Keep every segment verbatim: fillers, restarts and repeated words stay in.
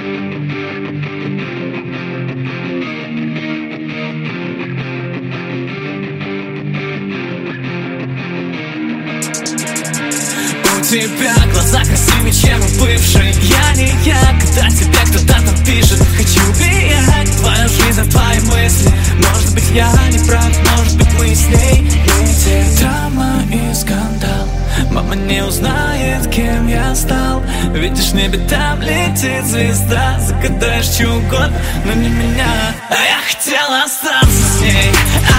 У тебя глаза красивее, чем у бывшей. Я не я, когда тебе кто-то там пишет: хочу влиять в твою жизнь, в твои мысли. Может быть, я не прав, может быть, мы с ней не те. Драма и скандал, мама не узнает, кем я стал. Видишь, в небе там летит звезда. Загадаешь что угодно, но не меня. А я хотела остаться с ней.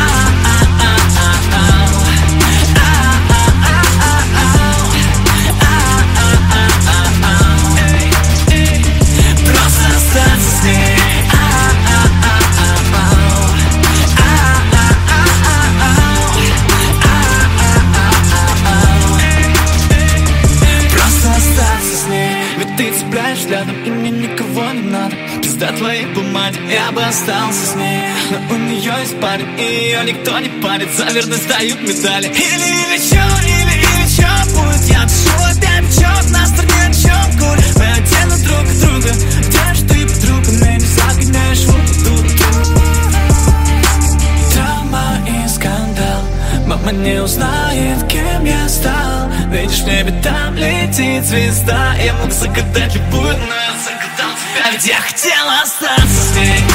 Ты цепляешь взглядом, и мне никого не надо. Пизда твоей помаде, я бы остался с ней. Но у нее есть парень, и ее никто не парит. За верность дают медали. Или, или чё, или, или чё будет. Я пишу опять отчет на стороне, о чем курю. Мы отдельно друг от друга. Где ж ты, подруга, меня не загоняешь вот тут. Драма и скандал, мама не узнает, кем я стал. Видишь, в небе там летит звезда. Я мог загадать любую, но я загадал тебя, ведь я хотел остаться с ней.